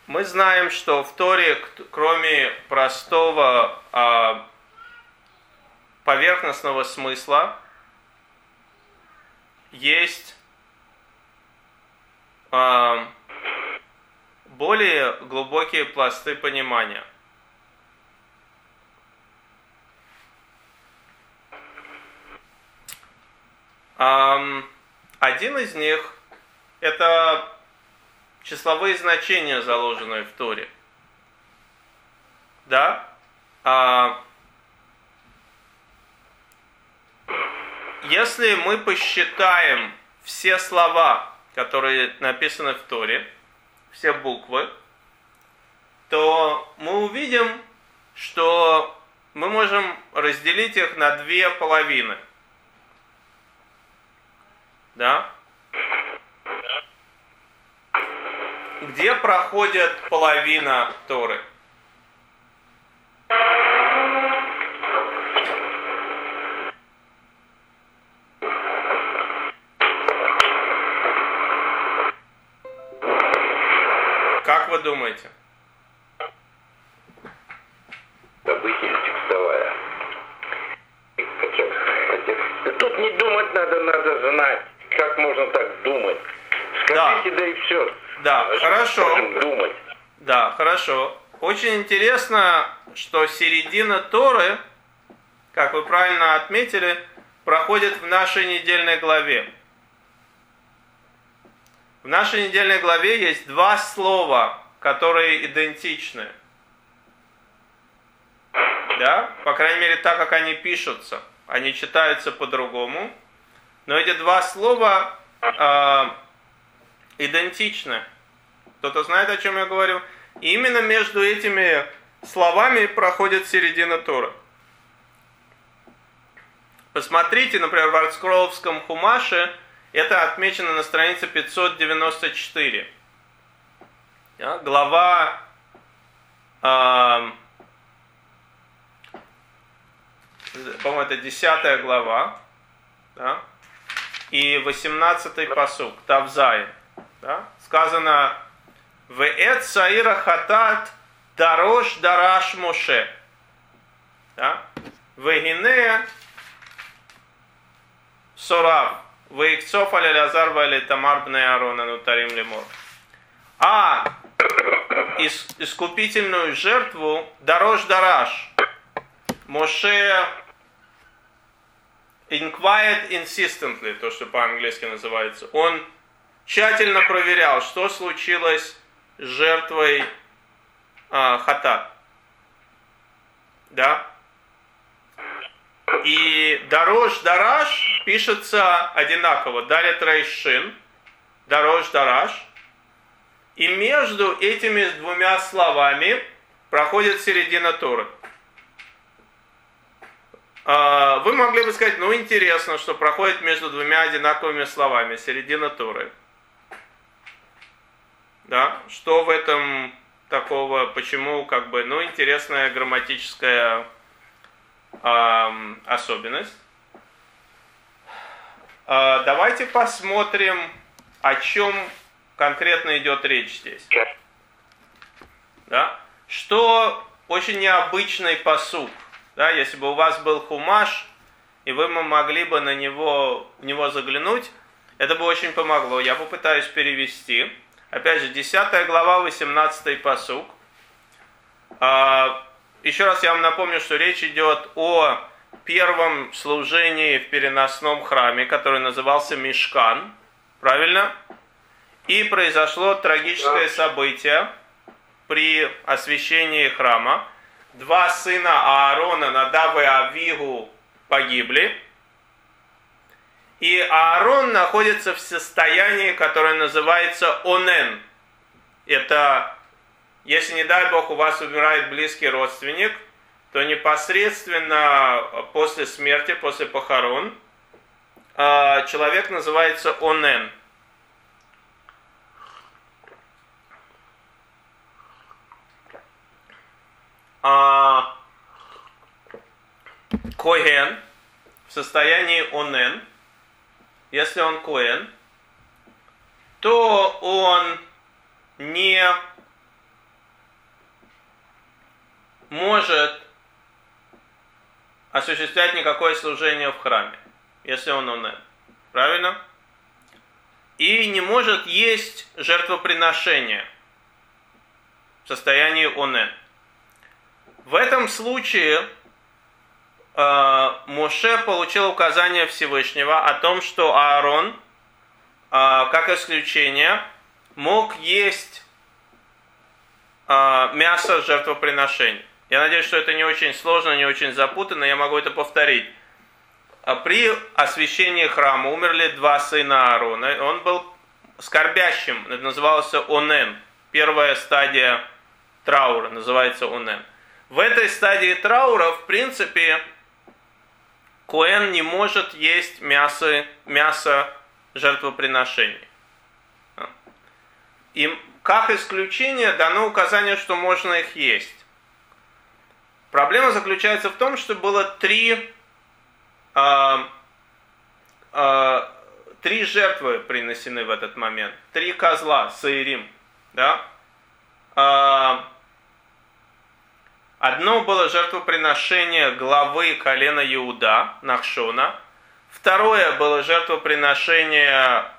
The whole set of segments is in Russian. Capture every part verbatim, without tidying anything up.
мы знаем, что в Торе, кроме простого а, поверхностного смысла, есть а, более глубокие пласты понимания. А, один из них – это числовые значения, заложенные в Торе. Да? А, если мы посчитаем все слова, которые написаны в Торе, все буквы, то мы увидим, что мы можем разделить их на две половины. Да? Где проходит половина Торы? Как вы думаете? Обычная текстовая. Тут не думать надо, надо знать. Как можно так думать? Скажите, да, да и все. Да, а хорошо. Думать. Да, хорошо. Очень интересно, что середина Торы, как вы правильно отметили, проходит в нашей недельной главе. В нашей недельной главе есть два слова, которые идентичны. Да? По крайней мере, так как они пишутся. Они читаются по-другому. Но эти два слова э, идентичны. Кто-то знает, о чем я говорю? И именно между этими словами проходит середина Торы. Посмотрите, например, в Артскролловском Хумаше, это отмечено на странице пятьсот девяносто четыре. Да? Глава э, по-моему, это десятая глава, да? И восемнадцатый пасук, Тавзай, да? Сказано: «Веэт саира хатат дарош дараш Моше». Да? «Вегине сорав, веикцов аль-Элязар валь-Тамар бне Аарона нутарим лемор». А искупительную жертву дарош дараш Моше inquired insistently, то, что по-английски называется. Он тщательно проверял, что случилось с жертвой а, хатат. Да? И дарош дараш пишется одинаково. Далит рейшин, дарош дараш. И между этими двумя словами проходит середина Торы. Вы могли бы сказать: ну интересно, что проходит между двумя одинаковыми словами, середина Торы. Да? Что в этом такого, почему, как бы, ну, интересная грамматическая э, особенность. Э, давайте посмотрим, о чем конкретно идет речь здесь. Да? Что очень необычный пасук. Да, если бы у вас был хумаш, и вы могли бы на него, в него заглянуть, это бы очень помогло. Я попытаюсь перевести. Опять же, десятая глава, восемнадцатый пасук. Еще раз я вам напомню, что речь идет о первом служении в переносном храме, который назывался Мишкан. Правильно? И произошло трагическое событие при освящении храма. Два сына Аарона, Надав и Авигу, погибли. И Аарон находится в состоянии, которое называется онен. Это, если, не дай Бог, у вас умирает близкий родственник, то непосредственно после смерти, после похорон, человек называется онен. А коэн в состоянии онен, если он коэн, то он не может осуществлять никакое служение в храме, если он онен. Правильно? И не может есть жертвоприношение в состоянии онен. В этом случае э, Моше получил указание Всевышнего о том, что Аарон, э, как исключение, мог есть э, мясо жертвоприношений. Я надеюсь, что это не очень сложно, не очень запутанно, я могу это повторить. При освящении храма умерли два сына Аарона. Он был скорбящим, это называлось онен. Первая стадия траура называется онен. В этой стадии траура, в принципе, коэн не может есть мясо, мясо жертвоприношений. И как исключение дано указание, что можно их есть. Проблема заключается в том, что было три, э, э, три жертвы принесены в этот момент. Три козла, саирим. Да? Э, одно было жертвоприношение главы колена Иуда, Нахшона. Второе было жертвоприношение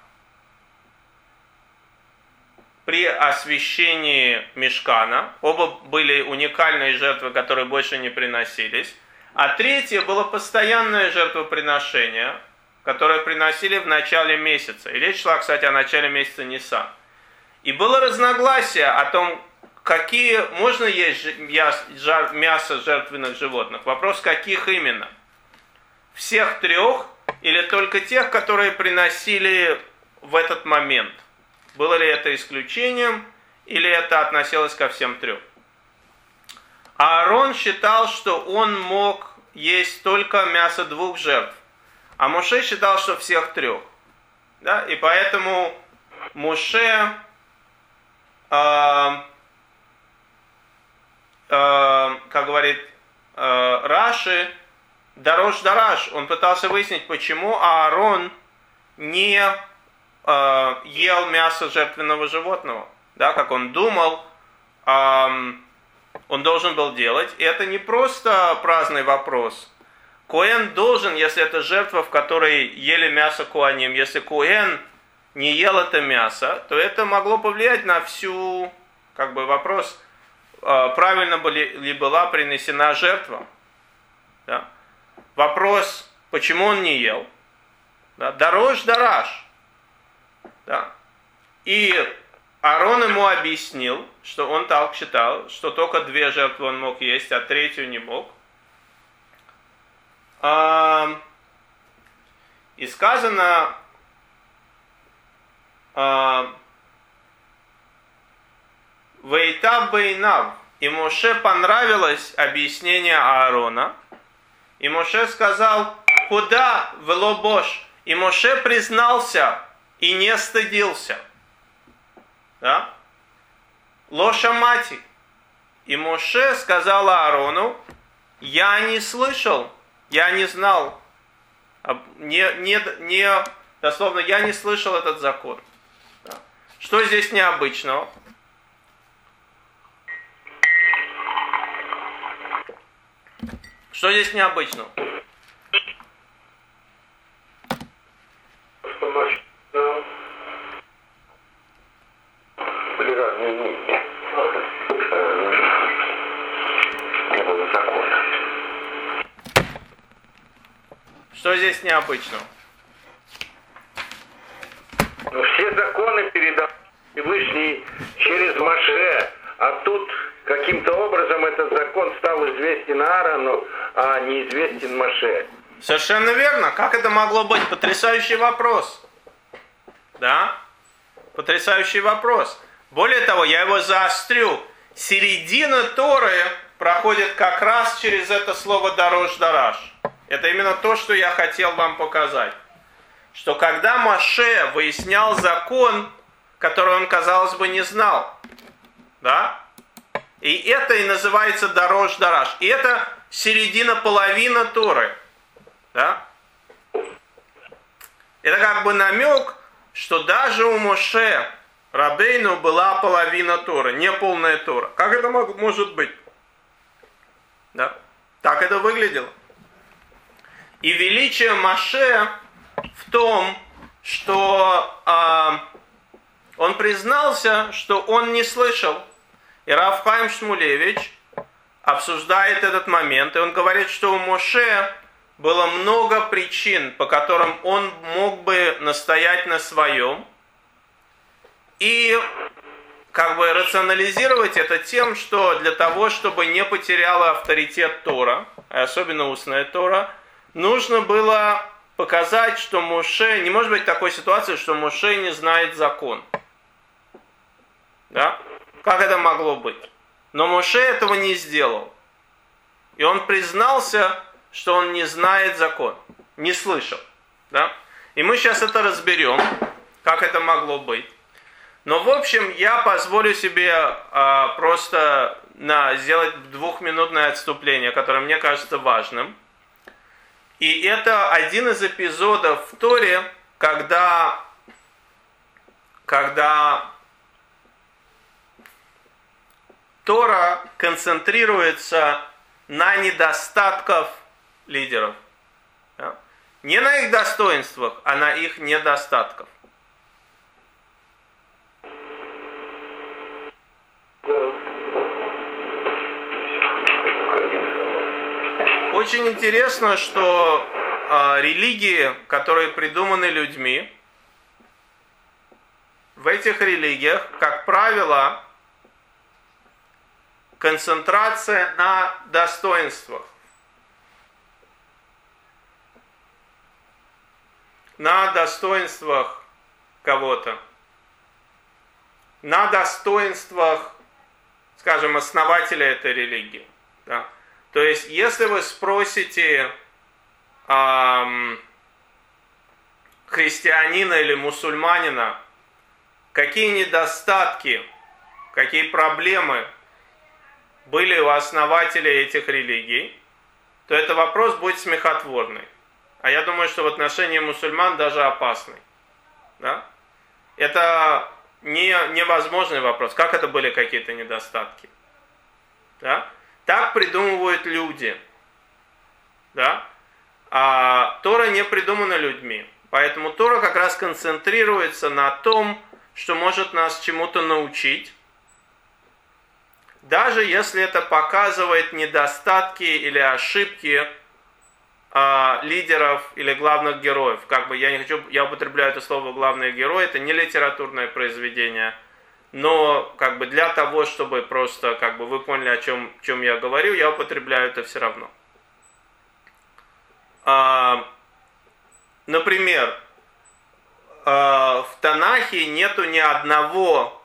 при освящении мишкана. Оба были уникальные жертвы, которые больше не приносились. А третье было постоянное жертвоприношение, которое приносили в начале месяца. И речь шла, кстати, о начале месяца Нисан. И было разногласие о том, какие можно есть мясо жертвенных животных. Вопрос, каких именно? Всех трех или только тех, которые приносили в этот момент? Было ли это исключением, или это относилось ко всем трем? Аарон считал, что он мог есть только мясо двух жертв, а Моше считал, что всех трех. Да? И поэтому Моше, э, э, как говорит э, Раши, Дарош Дараш, он пытался выяснить, почему Аарон не ел мясо жертвенного животного, да, как он думал, эм, он должен был делать. И это не просто праздный вопрос. Коэн должен, если это жертва, в которой ели мясо коаним, если коэн не ел это мясо, то это могло повлиять на всю, как бы, вопрос, э, правильно ли была принесена жертва. Да? Вопрос, почему он не ел. Да? Дарош Дараш. Да. И Аарон ему объяснил, что он так считал, что только две жертвы он мог есть, а третью не мог. И сказано, «Вейтав бейнав». И Моше понравилось объяснение Аарона. И Моше сказал, «Куда велобош?» И Моше признался и не стыдился. Да? Лошамати. И Моше сказал Аарону, я не слышал, я не знал, не, не, не, дословно, я не слышал этот закон. Да? Что здесь необычного? Что здесь необычного? Были разные мнения. Не было закона. Что здесь необычного? Ну, все законы передал Всевышний через Моше, а тут каким-то образом этот закон стал известен Аарону, а неизвестен Моше. Совершенно верно. Как это могло быть? Потрясающий вопрос. Да? Потрясающий вопрос. Более того, я его заострю. Середина Торы проходит как раз через это слово «дарош дараш». Это именно то, что я хотел вам показать. Что когда Моше выяснял закон, который он, казалось бы, не знал, да? И это и называется «дарош дараш». И это середина, половина Торы. Да? Это как бы намек, что даже у Моше Рабейну была половина Торы, не полная Тора. Как это может быть? Да? Так это выглядело. И величие Моше в том, что э, он признался, что он не слышал. И Рав Хаим Шмулевич обсуждает этот момент, и он говорит, что у Моше было много причин, по которым он мог бы настоять на своем, и как бы рационализировать это тем, что для того, чтобы не потеряла авторитет Тора, особенно устная Тора, нужно было показать, что Моше, не может быть такой ситуации, что Моше не знает закон. Да? Как это могло быть? Но Моше этого не сделал. И он признался, что он не знает закон, не слышал. Да? И мы сейчас это разберем, как это могло быть. Но в общем, я позволю себе а, просто на, сделать двухминутное отступление, которое мне кажется важным. И это один из эпизодов в Торе, когда, когда Тора концентрируется на недостатках лидеров. Да? Не на их достоинствах, а на их недостатках. Очень интересно, что э, религии, которые придуманы людьми, в этих религиях, как правило, концентрация на достоинствах. На достоинствах кого-то. На достоинствах, скажем, основателя этой религии. Да? То есть, если вы спросите эм, христианина или мусульманина, какие недостатки, какие проблемы были у основателей этих религий, то этот вопрос будет смехотворный. А я думаю, что в отношении мусульман даже опасный. Да? Это не, невозможный вопрос. Как это были какие-то недостатки? Да? Так придумывают люди. Да? А Тора не придумана людьми. Поэтому Тора как раз концентрируется на том, что может нас чему-то научить. Даже если это показывает недостатки или ошибки а, лидеров или главных героев. Как бы я не хочу, я употребляю это слово «главные герои», это не литературное произведение. Но как бы для того, чтобы просто как бы вы поняли, о чем, о чем я говорю, я употребляю это все равно. А, например, а, в Танахе нету ни одного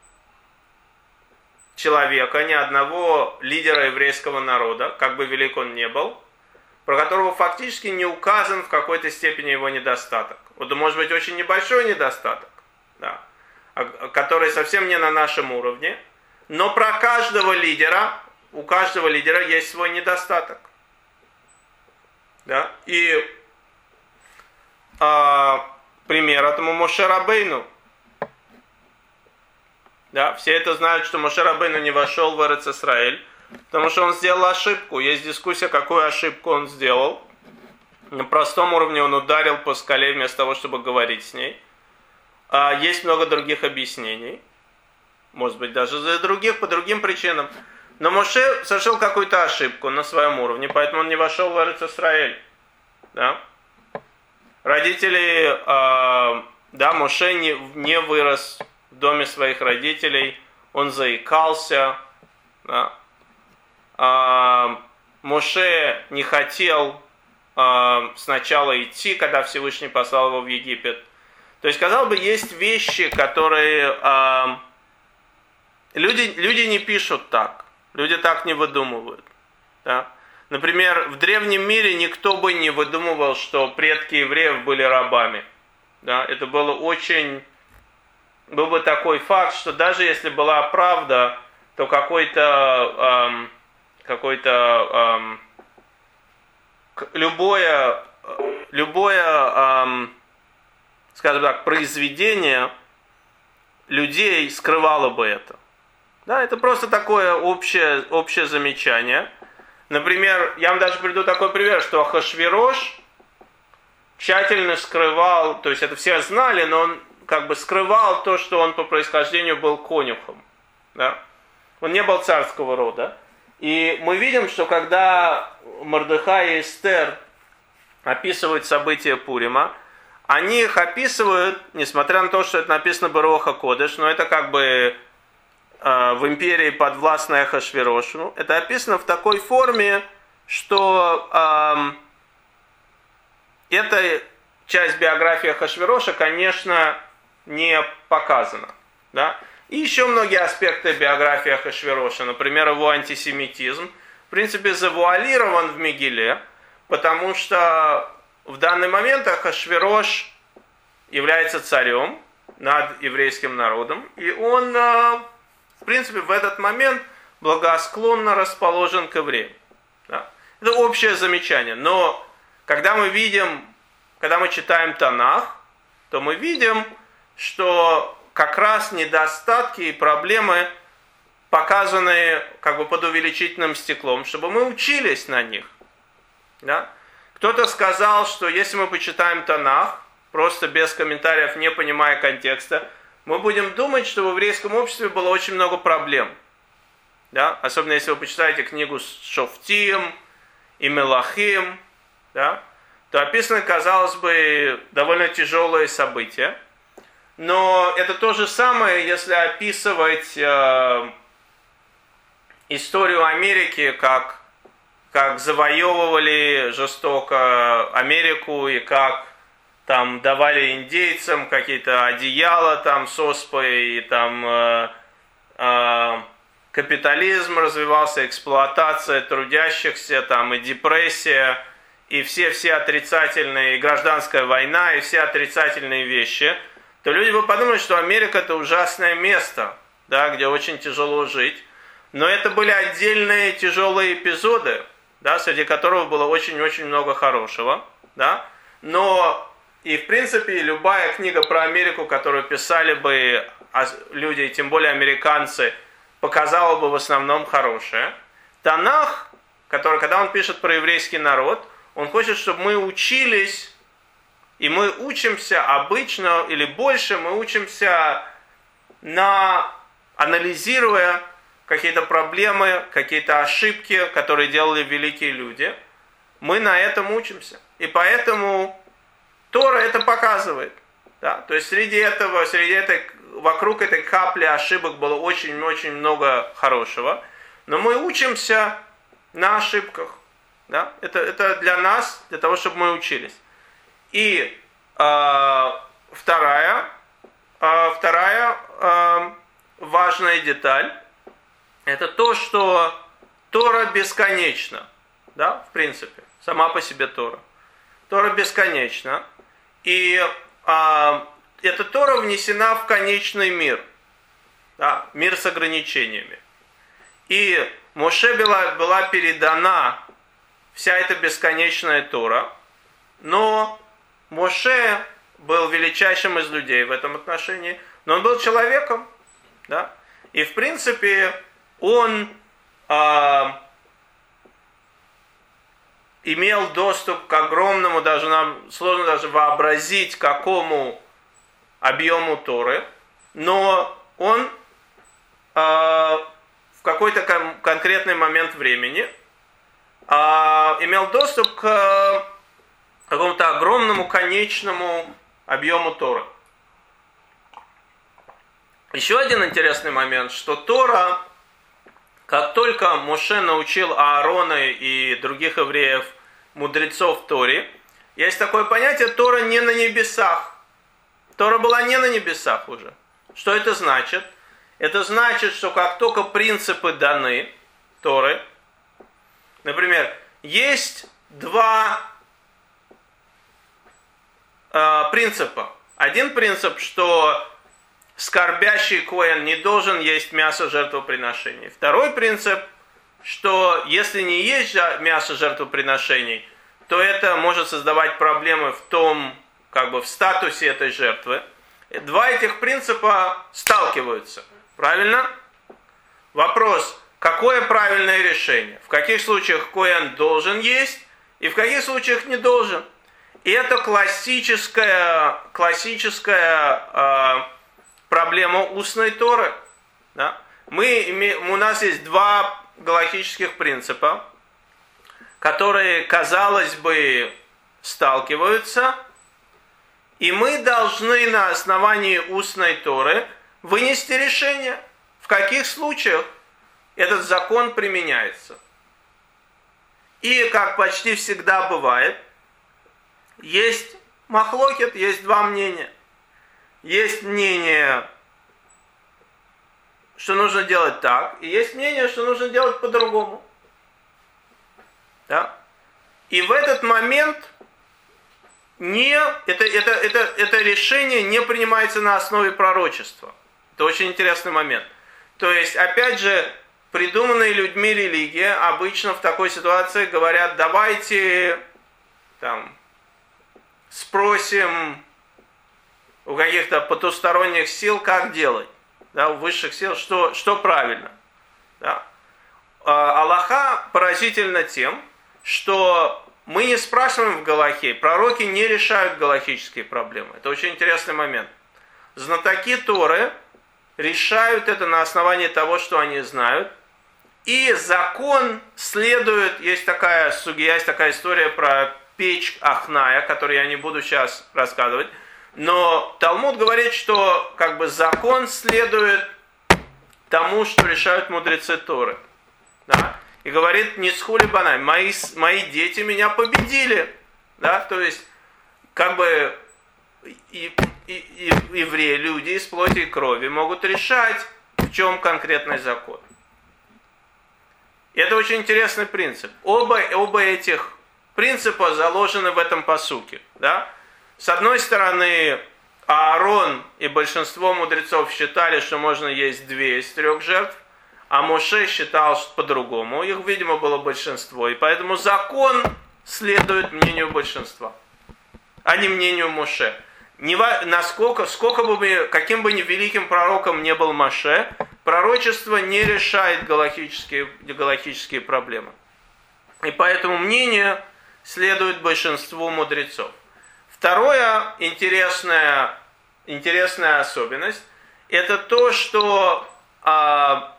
человека, ни одного лидера еврейского народа, как бы велик он ни был, про которого фактически не указан в какой-то степени его недостаток. Вот может быть очень небольшой недостаток, да, который совсем не на нашем уровне, но про каждого лидера, у каждого лидера есть свой недостаток. Да? И а, пример этому Моше Рабейну. Да? Все это знают, что Моше Рабейну не вошел в Эрец Исраэль, потому что он сделал ошибку. Есть дискуссия, какую ошибку он сделал. На простом уровне он ударил по скале вместо того, чтобы говорить с ней. Есть много других объяснений. Может быть, даже за других, по другим причинам. Но Моше совершил какую-то ошибку на своем уровне, поэтому он не вошел в Эрец Исраэль. Да? Родители, э, да, Моше не, не вырос в доме своих родителей, он заикался. Да? Э, Моше не хотел э, сначала идти, когда Всевышний послал его в Египет. То есть, казалось бы, есть вещи, которые э, люди, люди не пишут так, люди так не выдумывают. Да? Например, в древнем мире никто бы не выдумывал, что предки евреев были рабами. Да? Это было очень... Был бы такой факт, что даже если была правда, то какой-то... Эм, какой-то эм, любое... любое эм, скажем так, произведение людей скрывало бы это. Да, это просто такое общее, общее замечание. Например, я вам даже приведу такой пример, что Ахашвирош тщательно скрывал, то есть это все знали, но он как бы скрывал то, что он по происхождению был конюхом. Да? Он не был царского рода. И мы видим, что когда Мордехай и Эстер описывают события Пурима, они их описывают, несмотря на то, что это написано Баруах ха-Кодеш, но это как бы э, в империи подвластной Ахашвирошу, это описано в такой форме, что э, эта часть биографии Ахашвироша, конечно, не показана. Да? И еще многие аспекты биографии Ахашвироша, например, его антисемитизм, в принципе, завуалирован в Мегиле, потому что в данный момент Ахашвирош является царем над еврейским народом, и он, в принципе, в этот момент благосклонно расположен к евреям. Да? Это общее замечание. Но когда мы видим, когда мы читаем Танах, то мы видим, что как раз недостатки и проблемы показаны как бы под увеличительным стеклом, чтобы мы учились на них. Да? Кто-то сказал, что если мы почитаем Танах, просто без комментариев, не понимая контекста, мы будем думать, что в еврейском обществе было очень много проблем. Да? Особенно если вы почитаете книгу Шофтим и Мелахим, да? То описаны, казалось бы, довольно тяжелые события. Но это то же самое, если описывать э, историю Америки, как, как завоевывали жестоко Америку и как там давали индейцам какие-то одеяла там с оспой, и там э, э, капитализм развивался, эксплуатация трудящихся, там и депрессия, и все-все отрицательные, и гражданская война, и все отрицательные вещи, то люди бы подумали, что Америка это ужасное место, да, где очень тяжело жить. Но это были отдельные тяжелые эпизоды, да, среди которых было очень-очень много хорошего. Да. Но и в принципе любая книга про Америку, которую писали бы люди, тем более американцы, показала бы в основном хорошее. Танах, который, когда он пишет про еврейский народ, он хочет, чтобы мы учились. И мы учимся обычно, или больше, мы учимся, на, анализируя какие-то проблемы, какие-то ошибки, которые делали великие люди. Мы на этом учимся. И поэтому Тора это показывает. Да? То есть среди этого, среди этой, вокруг этой капли ошибок было очень-очень много хорошего. Но мы учимся на ошибках. Да? Это, это для нас, для того, чтобы мы учились. И э, вторая, э, вторая э, важная деталь, это то, что Тора бесконечна, да, в принципе, сама по себе Тора. Тора бесконечна, и э, эта Тора внесена в конечный мир, да, мир с ограничениями. И Моше была, была передана вся эта бесконечная Тора, но Моше был величайшим из людей в этом отношении, но он был человеком, да? И в принципе он э, имел доступ к огромному, даже нам сложно даже вообразить, какому объему Торы, но он э, в какой-то кон- конкретный момент времени э, имел доступ к какому-то огромному конечному объему Торы. Еще один интересный момент, что Тора, как только Моше научил Аарона и других евреев, мудрецов Торе, есть такое понятие Тора не на небесах. Тора была не на небесах уже. Что это значит? Это значит, что как только принципы даны Торы, например, есть два принципа. Один принцип, что скорбящий коэн не должен есть мясо жертвоприношений. Второй принцип, что если не есть мясо жертвоприношений, то это может создавать проблемы в том, как бы в статусе этой жертвы. Два этих принципа сталкиваются. Правильно? Вопрос, какой какое правильное решение? В каких случаях коэн должен есть и в каких случаях не должен? И это классическая, классическая э, проблема устной Торы. Да? Мы имеем, у нас есть два галахических принципа, которые, казалось бы, сталкиваются, и мы должны на основании устной Торы вынести решение, в каких случаях этот закон применяется. И, как почти всегда бывает, есть махлокет, есть два мнения. Есть мнение, что нужно делать так, и есть мнение, что нужно делать по-другому. Да? И в этот момент не, это, это, это, это решение не принимается на основе пророчества. Это очень интересный момент. То есть, опять же, придуманные людьми религия обычно в такой ситуации говорят: давайте там, спросим у каких-то потусторонних сил, как делать. Да, у высших сил, что, что правильно. Да. Аллаха поразительна тем, что мы не спрашиваем в Галахе, пророки не решают галахические проблемы. Это очень интересный момент. Знатоки Торы решают это на основании того, что они знают. И закон следует, есть такая сугия, есть такая история про печь Ахная, которую я не буду сейчас рассказывать. Но Талмуд говорит, что как бы закон следует тому, что решают мудрецы Торы. Да? И говорит: не схули банай, мои, мои дети меня победили. Да? То есть, как бы и, и, и, евреи, люди из плоти и крови могут решать, в чем конкретный закон. И это очень интересный принцип. Оба, оба этих принципа заложены в этом пасуке. Да? С одной стороны, Аарон и большинство мудрецов считали, что можно есть две из трех жертв, а Моше считал по-другому. Их, видимо, было большинство. И поэтому закон следует мнению большинства, а не мнению Моше. Не во, насколько, сколько бы мы, каким бы ни великим пророком не был Моше, пророчество не решает галахические, галахические проблемы. И поэтому мнение следует большинству мудрецов. Вторая интересная, интересная особенность – это то, что а,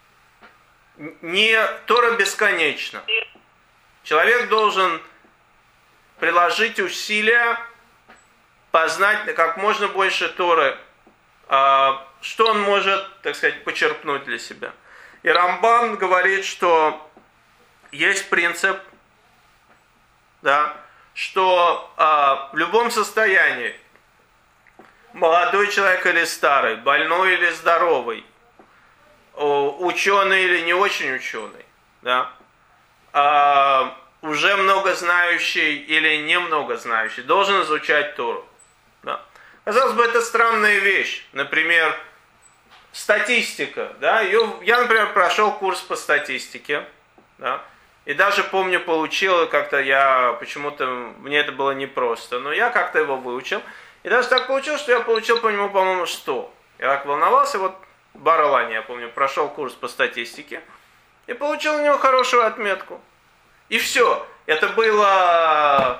не Тора бесконечна. Человек должен приложить усилия, познать как можно больше Торы, а, что он может, так сказать, почерпнуть для себя. И Рамбан говорит, что есть принцип, да, что а, в любом состоянии, молодой человек или старый, больной или здоровый, ученый или не очень ученый, да, а, уже много знающий или немного знающий, должен изучать Тору. Да. Казалось бы, это странная вещь. Например, статистика. Да? Я, например, прошел курс по статистике. Да? И даже помню, получил, как-то я, почему-то, мне это было непросто, но я как-то его выучил. И даже так получилось, что я получил по нему, по-моему, сто. Я так волновался, вот Баралани, я помню, прошел курс по статистике. И получил у него хорошую отметку. И все. Это было,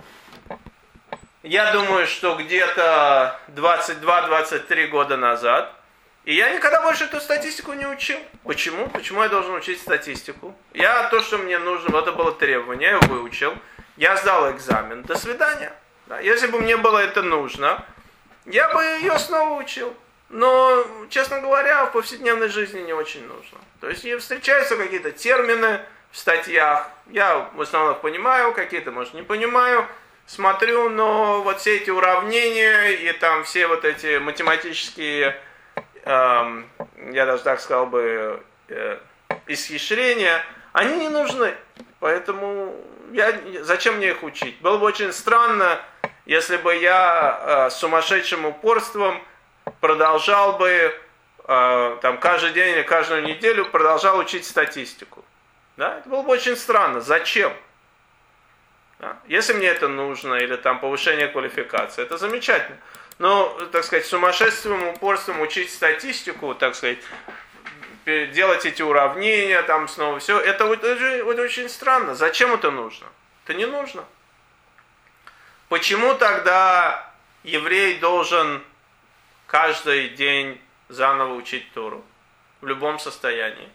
я думаю, что где-то двадцать два - двадцать три года назад. И я никогда больше эту статистику не учил. Почему? Почему я должен учить статистику? Я то, что мне нужно, вот это было требование, я выучил. Я сдал экзамен. До свидания. Да, если бы мне было это нужно, я бы ее снова учил. Но, честно говоря, в повседневной жизни не очень нужно. То есть встречаются какие-то термины в статьях. Я в основном их понимаю, какие-то, может, не понимаю. Смотрю, но вот все эти уравнения и там все вот эти математические, эм, я даже так сказал бы, э, исхищрения, они не нужны. Поэтому я, зачем мне их учить? Было бы очень странно, если бы я э, с сумасшедшим упорством продолжал бы э, там, каждый день или каждую неделю продолжал учить статистику. Да? Это было бы очень странно. Зачем? Да? Если мне это нужно, или там повышение квалификации, это замечательно. Но, так сказать, сумасшедшим упорством учить статистику, так сказать, делать эти уравнения, там снова все. Это, это, это очень странно. Зачем это нужно? Это не нужно. Почему тогда еврей должен каждый день заново учить Тору? В любом состоянии.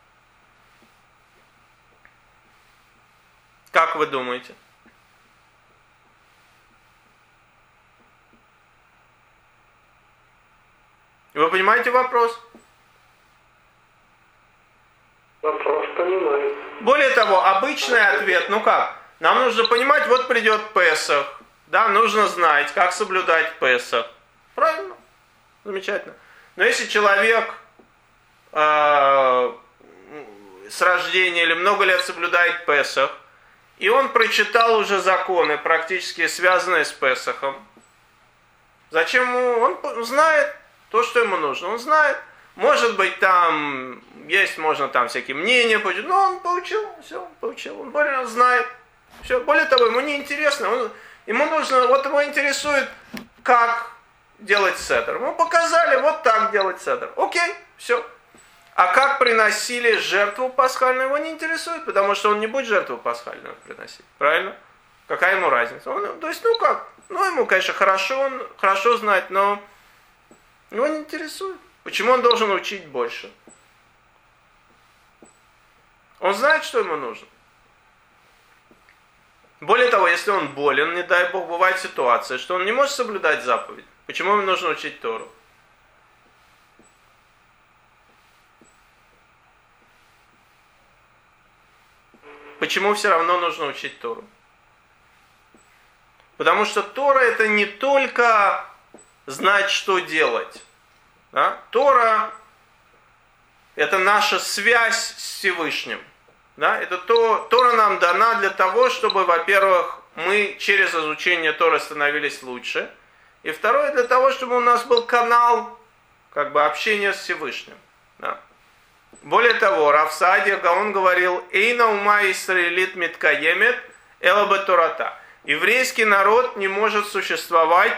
Как вы думаете? Вы понимаете вопрос? Вопрос понимаю. Более того, обычный ответ, ну как? Нам нужно понимать, вот придет Песах, да, нужно знать, как соблюдать Песах. Правильно? Замечательно. Но если человек э, с рождения или много лет соблюдает Песах, и он прочитал уже законы, практически связанные с Песахом, зачем ему? Он знает то, что ему нужно. Он знает. Может быть, там есть, можно там всякие мнения получить, но он получил, все, получил. Он более знает. Все. Более того, ему не интересно. Он, ему нужно, вот его интересует, как делать седер. Ему показали, вот так делать седер. Окей, все. А как приносили жертву пасхальную, его не интересует, потому что он не будет жертву пасхальную приносить. Правильно? Какая ему разница? Он, то есть, ну как? Ну, ему, конечно, хорошо, он хорошо знать, но его не интересует. Почему он должен учить больше? Он знает, что ему нужно. Более того, если он болен, не дай Бог, бывает ситуация, что он не может соблюдать заповедь. Почему ему нужно учить Тору? Почему все равно нужно учить Тору? Потому что Тора это не только знать, что делать. Да? Тора это наша связь с Всевышним. Да? Это то, Тора нам дана для того, чтобы, во-первых, мы через изучение Торы становились лучше. И второе, для того, чтобы у нас был канал как бы, общения с Всевышним. Да? Более того, Рав Сааdia Гаон говорил: «Эйна ума исраэлит миткаемет эла бе-тората». Еврейский народ не может существовать,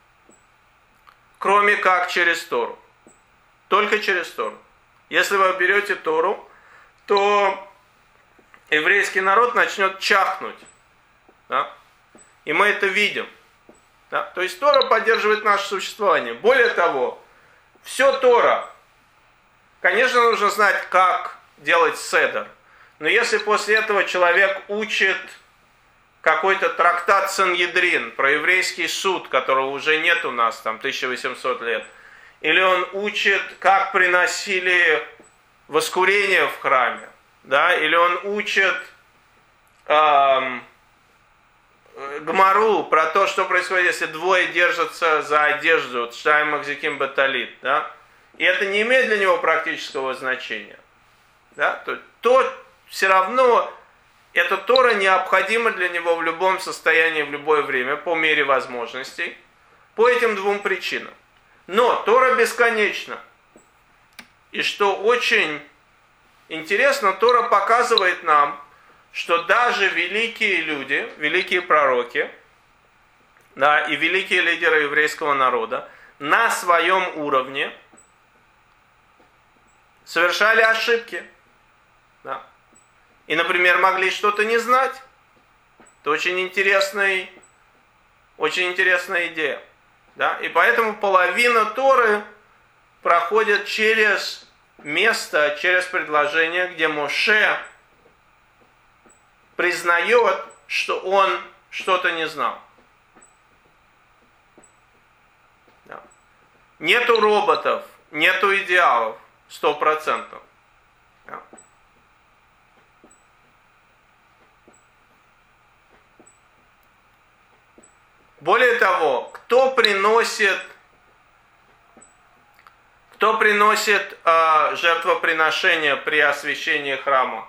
кроме как через Тору. Только через Тору. Если вы берете Тору, то еврейский народ начнет чахнуть. Да? И мы это видим. Да? То есть Тора поддерживает наше существование. Более того, все Тора. Конечно, нужно знать, как делать седер. Но если после этого человек учит какой-то трактат Сангедрин про еврейский суд, которого уже нет у нас, там, тысяча восемьсот лет, или он учит, как приносили воскурение в храме, да, или он учит эм, Гмару про то, что происходит, если двое держатся за одежду, Штайм Махзиким Баталит, да, и это не имеет для него практического значения. Да? То, то все равно эта Тора необходима для него в любом состоянии, в любое время, по мере возможностей, по этим двум причинам. Но Тора бесконечна. И что очень интересно, Тора показывает нам, что даже великие люди, великие пророки, да, и великие лидеры еврейского народа на своем уровне совершали ошибки. Да. И, например, могли что-то не знать. Это очень интересный, очень интересная идея. Да. И поэтому половина Торы проходит через место, через предложение, где Моше признает, что он что-то не знал. Да. Нету роботов, нету идеалов. Сто процентов. Более того, кто приносит, кто приносит э, жертвоприношение при освящении храма?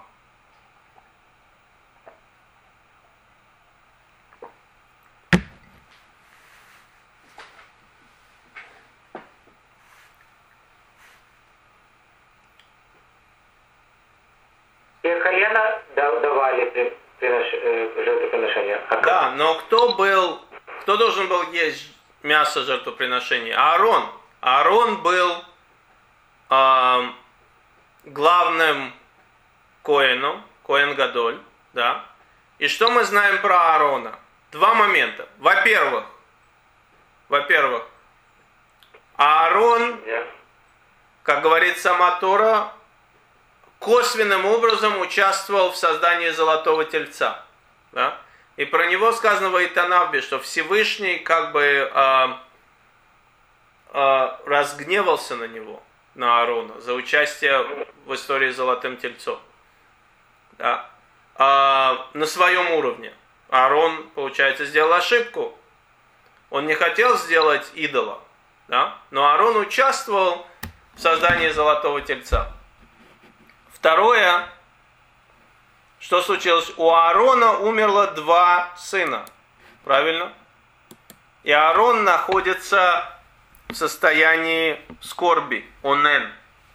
Колено давали жертвоприношения. А да, но кто был, кто должен был есть мясо жертвоприношения? Аарон. Аарон был э, главным коэном, коэн гадоль, да. И что мы знаем про Аарона? Два момента. Во-первых, во-первых, Аарон, как говорит сама Тора, косвенным образом участвовал в создании золотого тельца. Да? И про него сказано в Ваитанавбе, что Всевышний как бы э, э, разгневался на него, на Аарона, за участие в истории с золотым тельцом. Да? Э, на своем уровне. Аарон, получается, сделал ошибку. Он не хотел сделать идола. Да? Но Аарон участвовал в создании золотого тельца. Второе, что случилось? У Аарона умерло два сына. Правильно? И Аарон находится в состоянии скорби. Онен.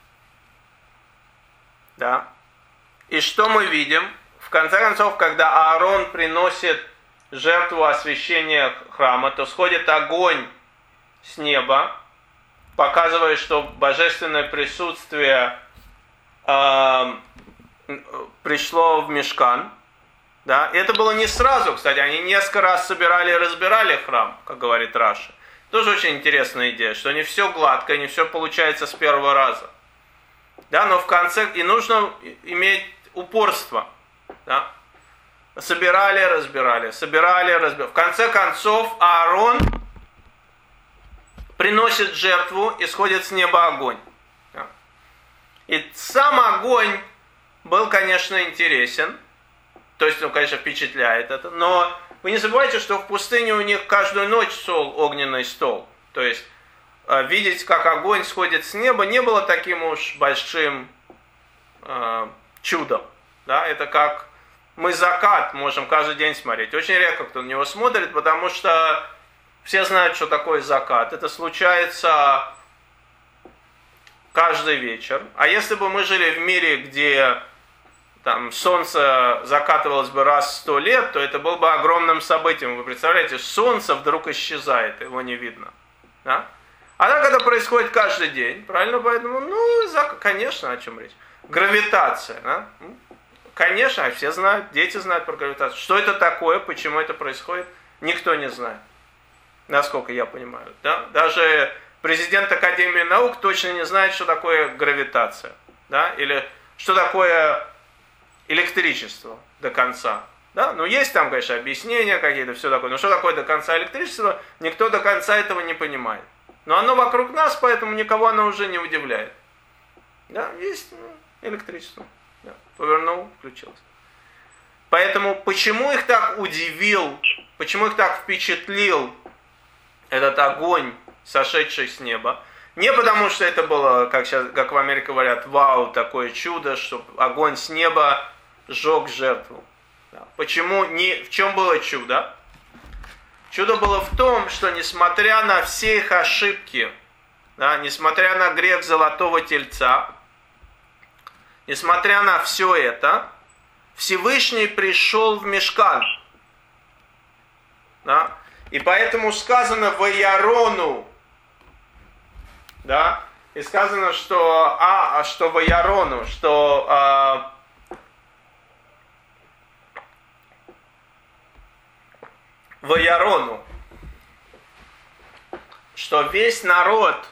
Да? И что мы видим? В конце концов, когда Аарон приносит жертву освящения храма, то сходит огонь с неба, показывая, что божественное присутствие э, пришло в Мишкан. Да? И это было не сразу, кстати, они несколько раз собирали и разбирали храм, как говорит Раши. Тоже очень интересная идея, что не все гладко, не все получается с первого раза. Да? Но в конце и нужно иметь упорство. Да? Собирали, разбирали, собирали, разбирали. В конце концов, Аарон приносит жертву, и сходит с неба огонь. Да? И сам огонь был, конечно, интересен. То есть, он, конечно, впечатляет это. Но вы не забывайте, что в пустыне у них каждую ночь шел огненный стол. То есть, видеть, как огонь сходит с неба, не было таким уж большим э, чудом. Да? Это как мы закат можем каждый день смотреть. Очень редко кто на него смотрит, потому что все знают, что такое закат. Это случается каждый вечер. А если бы мы жили в мире, где там солнце закатывалось бы раз в сто лет, то это было бы огромным событием. Вы представляете, солнце вдруг исчезает, его не видно. Да? А так это происходит каждый день, правильно? Поэтому, ну, зак... конечно, о чем речь. Гравитация. Да? Конечно, все знают, дети знают про гравитацию. Что это такое, почему это происходит, никто не знает. Насколько я понимаю. Да? Даже президент Академии наук точно не знает, что такое гравитация. Да? Или что такое электричество до конца. Да? Ну, есть там, конечно, объяснения какие-то, все такое. Но что такое до конца электричество, никто до конца этого не понимает. Но оно вокруг нас, поэтому никого оно уже не удивляет. Да? Есть ну, электричество. Да. Повернул, включилось. Поэтому почему их так удивил, почему их так впечатлил этот огонь, сошедший с неба? Не потому, что это было, как, сейчас, как в Америке говорят, вау, такое чудо, что огонь с неба сжег жертву. Да. Почему? Не, в чем было чудо? Чудо было в том, что несмотря на все их ошибки, да, несмотря на грех золотого тельца, несмотря на все это, Всевышний пришел в Мишкан. Да? И поэтому сказано Ваярону, да, и сказано, что, а, что Ваярону, что а, Ваярону, что весь народ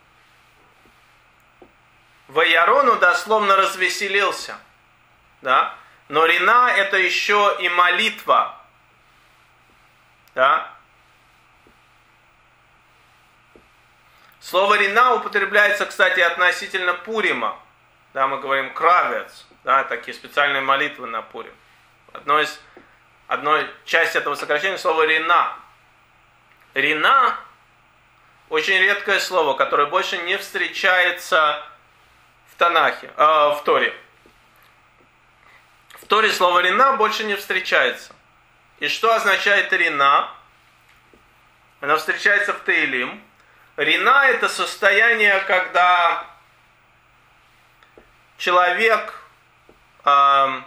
Ваярону дословно развеселился. Да? Но Рина это еще и молитва. Да? Слово Рина употребляется, кстати, относительно Пурима. Да, мы говорим кравец. Да, такие специальные молитвы на Пурим. Одно из, одной часть этого сокращения слова Рина. Рина очень редкое слово, которое больше не встречается в Танахе, э, в Торе. В Торе слово Рина больше не встречается. И что означает Рина? Она встречается в Теилим. Рина это состояние, когда человек э,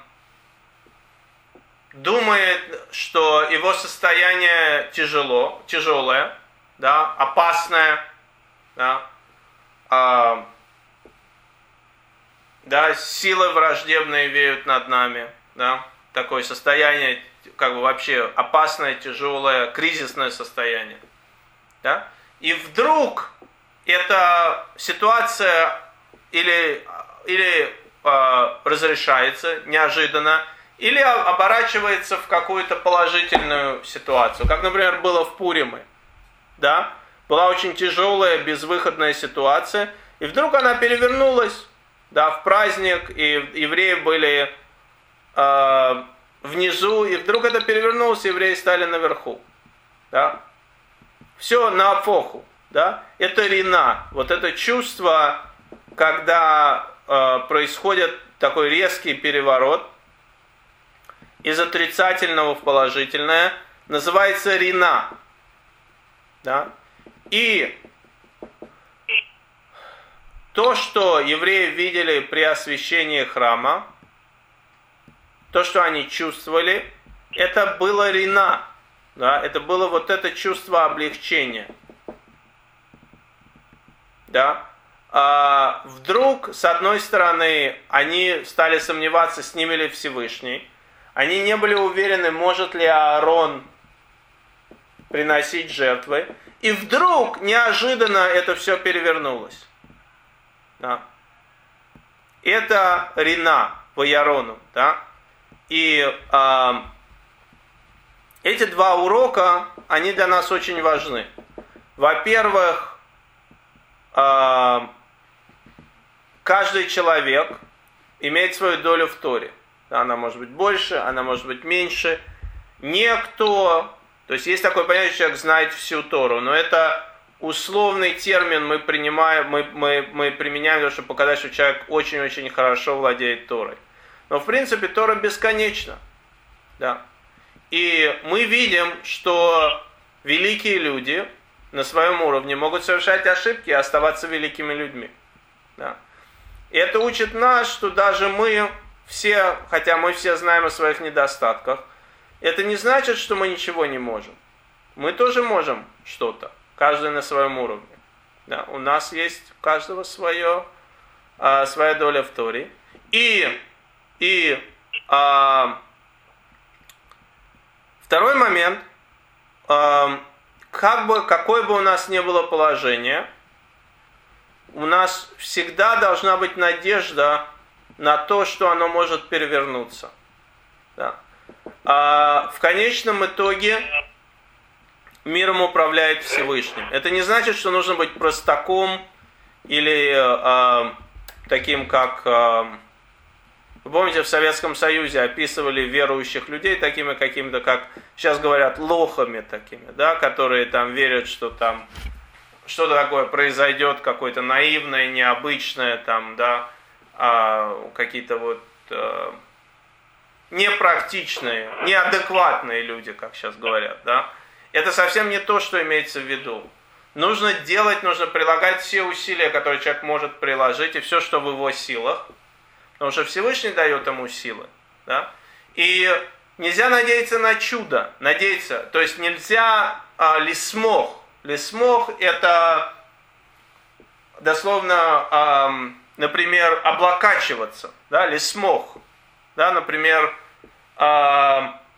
думает, что его состояние тяжело, тяжелое, да, опасное, да, э, да, силы враждебные веют над нами, да, такое состояние, как бы вообще опасное, тяжелое, кризисное состояние, да, и вдруг эта ситуация или, или э, разрешается неожиданно, или оборачивается в какую-то положительную ситуацию, как, например, было в Пуриме, да, была очень тяжелая, безвыходная ситуация, и вдруг она перевернулась, да, в праздник, и евреи были э, внизу, и вдруг это перевернулось, и евреи стали наверху, да, все на апоху, да, это рина, вот это чувство, когда э, происходит такой резкий переворот из отрицательного в положительное, называется рина, да, и то, что евреи видели при освящении храма, то, что они чувствовали, это было рина, да, это было вот это чувство облегчения, да. А вдруг, с одной стороны, они стали сомневаться, с ними ли Всевышний, они не были уверены, может ли Аарон приносить жертвы, и вдруг, неожиданно, это все перевернулось. Да. Это рина по Ярону, да. И э, эти два урока, они для нас очень важны. Во-первых, э, каждый человек имеет свою долю в Торе. Она может быть больше, она может быть меньше. Никто, то есть есть такое понятие, что человек знает всю Тору, но это условный термин мы, принимаем, мы, мы, мы применяем, для того, чтобы показать, что человек очень-очень хорошо владеет Торой. Но в принципе Тора бесконечна. Да. И мы видим, что великие люди на своем уровне могут совершать ошибки и оставаться великими людьми. Да. И это учит нас, что даже мы все, хотя мы все знаем о своих недостатках, это не значит, что мы ничего не можем. Мы тоже можем что-то, каждый на своем уровне. Да, у нас есть у каждого свое, а, своя доля в Торе. И, и а, второй момент, а, как бы, какое бы у нас ни было положение, у нас всегда должна быть надежда на то, что оно может перевернуться. Да. А в конечном итоге миром управляет Всевышний. Это не значит, что нужно быть простаком или э, таким, как... Э, вы помните, в Советском Союзе описывали верующих людей такими какими-то, как сейчас говорят, лохами такими, да, которые там верят, что там что-то такое произойдет, какое-то наивное, необычное, там, да, а, какие-то вот а, непрактичные, неадекватные люди, как сейчас говорят, да. Это совсем не то, что имеется в виду. Нужно делать, нужно прилагать все усилия, которые человек может приложить, и все, что в его силах, потому что Всевышний дает ему силы, да. И нельзя надеяться на чудо, надеяться, то есть нельзя а, лисмох. Лисмох это дословно, э, например, облокачиваться, да, лисмох, да, например, э,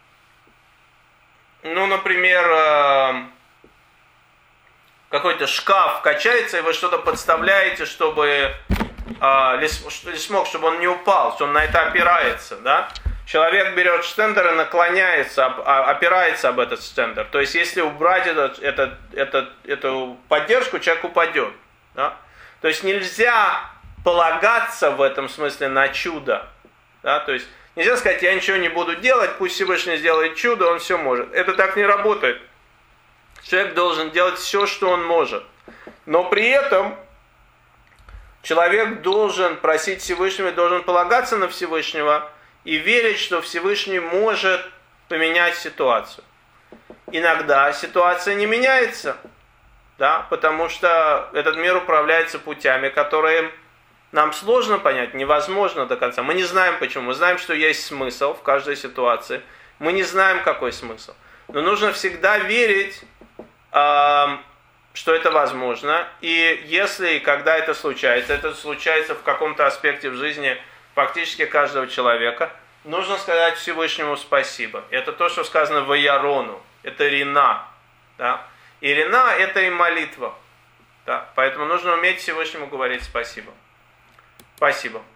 ну, например, э, какой-то шкаф качается, и вы что-то подставляете, чтобы э, лисмох, чтобы он не упал, что он на это опирается, да. Человек берет штендер и наклоняется, опирается об этот штендер. То есть, если убрать этот, этот, этот, эту поддержку, человек упадет. Да? То есть, нельзя полагаться в этом смысле на чудо. Да? То есть, нельзя сказать, я ничего не буду делать, пусть Всевышний сделает чудо, он все может. Это так не работает. Человек должен делать все, что он может. Но при этом человек должен просить Всевышнего, должен полагаться на Всевышнего, и верить, что Всевышний может поменять ситуацию. Иногда ситуация не меняется, да, потому что этот мир управляется путями, которые нам сложно понять, невозможно до конца. Мы не знаем почему, мы знаем, что есть смысл в каждой ситуации, мы не знаем, какой смысл. Но нужно всегда верить, э, что это возможно. И если и когда это случается, это случается в каком-то аспекте в жизни фактически каждого человека, нужно сказать Всевышнему спасибо. Это то, что сказано в Ярону. Это рина. Да? И рина – это и молитва. Да? Поэтому нужно уметь Всевышнему говорить спасибо. Спасибо.